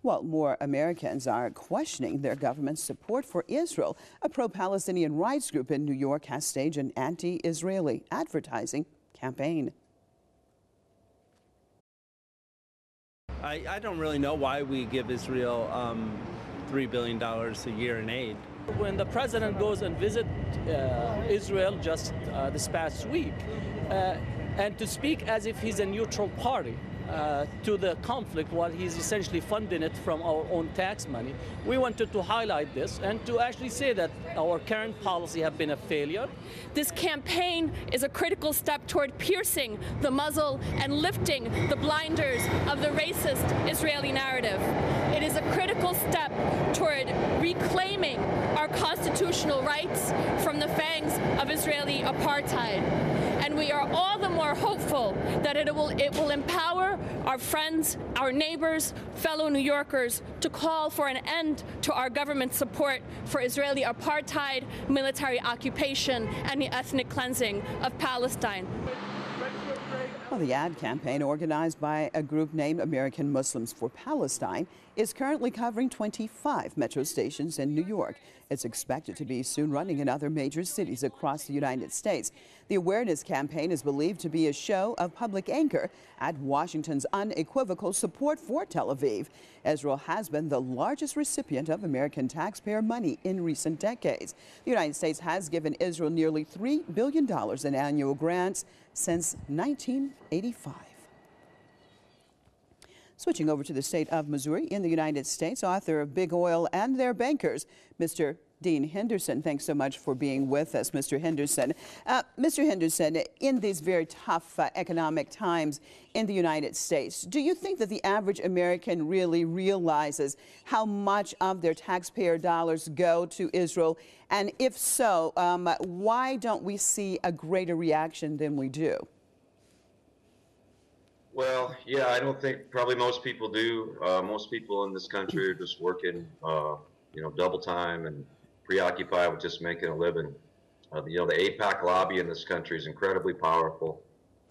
Well, more Americans are questioning their government's support for Israel. A pro-Palestinian rights group in New York has staged an anti-Israeli advertising campaign. I don't really know why we give Israel $3 billion a year in aid. When the president goes and visits Israel just this past week, and to speak as if he's a neutral party to the conflict while he's essentially funding it from our own tax money, we wanted to highlight this and to actually say that our current policy have been a failure. This campaign is a critical step toward piercing the muzzle and lifting the blinders of the racist Israeli narrative. It is a critical step toward reclaiming our constitutional rights from the fangs of Israeli apartheid. And we are all the more hopeful that it will empower our friends, our neighbors, fellow New Yorkers to call for an end to our government's support for Israeli apartheid, military occupation, and the ethnic cleansing of Palestine. Well, the ad campaign, organized by a group named American Muslims for Palestine, is currently covering 25 metro stations in New York. It's expected to be soon running in other major cities across the United States. The awareness campaign is believed to be a show of public anger at Washington's unequivocal support for Tel Aviv. Israel has been the largest recipient of American taxpayer money in recent decades. The United States has given Israel nearly $3 billion in annual grants since 1985. Switching over to the state of Missouri in the United States, author of Big Oil and Their Bankers, Mr. Dean Henderson. Thanks so much for being with us, Mr. Henderson. Mr. Henderson, in these very tough economic times in the United States, do you think that the average American really realizes how much of their taxpayer dollars go to Israel? And if so, why don't we see a greater reaction than we do? Well, yeah, I don't think probably most people do. Most people in this country are just working, double time and preoccupied with just making a living. The AIPAC lobby in this country is incredibly powerful.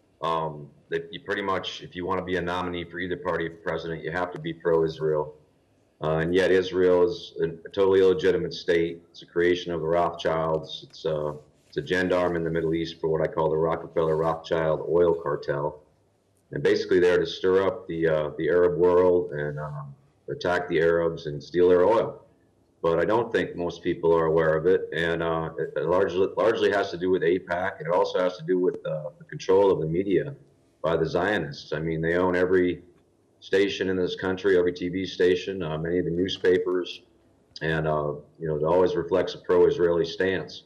You pretty much, if you want to be a nominee for either party for president, you have to be pro-Israel. And yet Israel is a totally illegitimate state. It's a creation of the Rothschilds. It's a gendarme in the Middle East for what I call the Rockefeller-Rothschild oil cartel. And basically there to stir up the Arab world and attack the Arabs and steal their oil. But I don't think most people are aware of it, and it largely has to do with AIPAC, and it also has to do with the control of the media by the Zionists. I mean, they own every station in this country, every TV station, many of the newspapers, and it always reflects a pro-Israeli stance.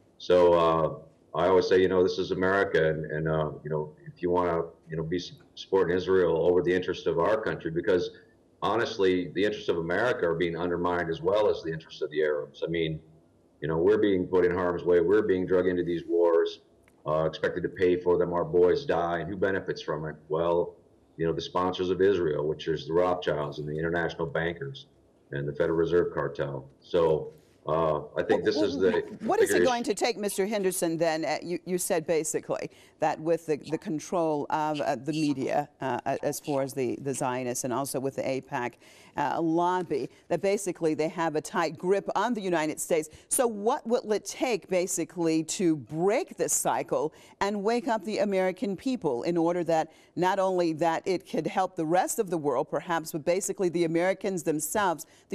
So I always say, this is America, and if you want to, be supporting Israel over the interest of our country, because honestly, the interests of America are being undermined as well as the interests of the Arabs. I mean, we're being put in harm's way. We're being drug into these wars, expected to pay for them. Our boys die, and who benefits from it? Well, the sponsors of Israel, which is the Rothschilds and the international bankers and the Federal Reserve cartel. So I think this is the... What is it going to take, Mr. Henderson, then? You said basically that with the control of the media as far as the Zionists and also with the AIPAC lobby, that basically they have a tight grip on the United States. So what will it take basically to break this cycle and wake up the American people in order that not only that it could help the rest of the world perhaps, but basically the Americans themselves, the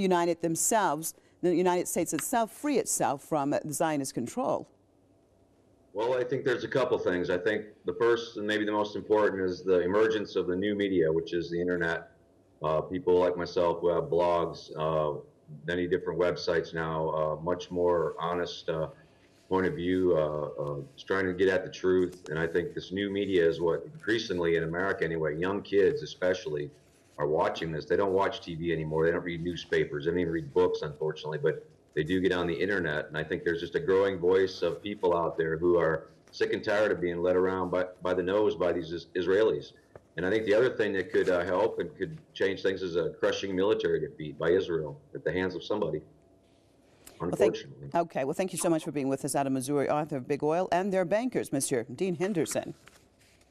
United States itself, free itself from the Zionist control? Well, I think there's a couple things. I think the first and maybe the most important is the emergence of the new media, which is the internet. People like myself who have blogs, many different websites now, much more honest point of view, trying to get at the truth. And I think this new media is what increasingly in America anyway, young kids especially, are watching this. They don't watch TV anymore. They don't read newspapers. They don't even read books, unfortunately, but they do get on the internet. And I think there's just a growing voice of people out there who are sick and tired of being led around by the nose by these Israelis. And I think the other thing that could help and could change things is a crushing military defeat by Israel at the hands of somebody, unfortunately. Well, thank you so much for being with us out of Missouri, author of Big Oil and Their Bankers, Mr. Dean Henderson.